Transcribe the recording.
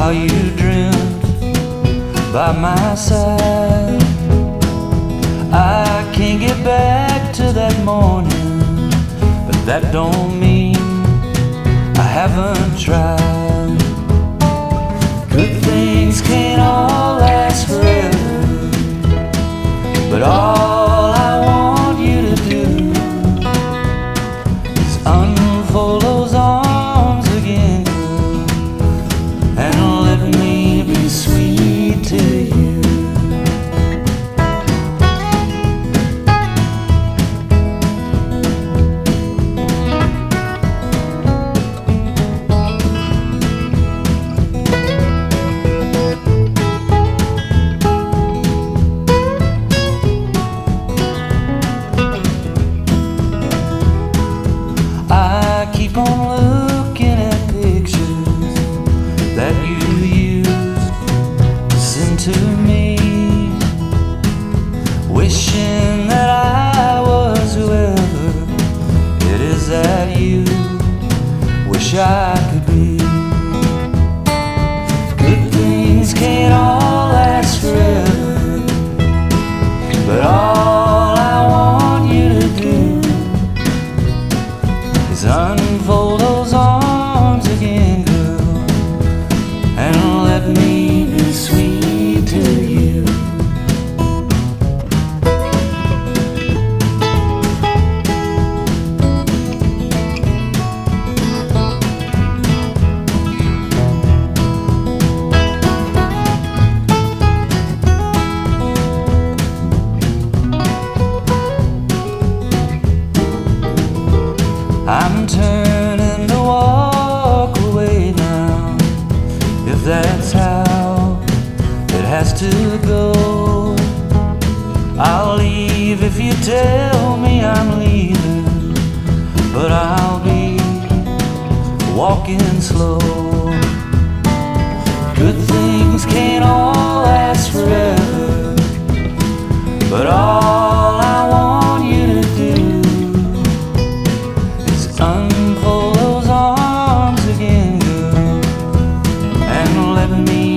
how you dreamt by my side. I can't get back to that morning, but that don't mean I haven't tried. Good things can't all last forever, but all I want you to do is unfold those arms again, girl, and let me be sweet to you. Keep on looking at pictures that you used to send to me, wishing that I was whoever it is that you wish I could be. Good things can't all last forever, but all I want you to do is unfold those arms again, girl, and let me be sweet to you. I'm turning to walk away now, if that's how it has to go. I'll leave if you tell me I'm leaving, but I'll be walking slow. Good things can't all last forever, but all I want you to do unfold those arms again, girl, and let me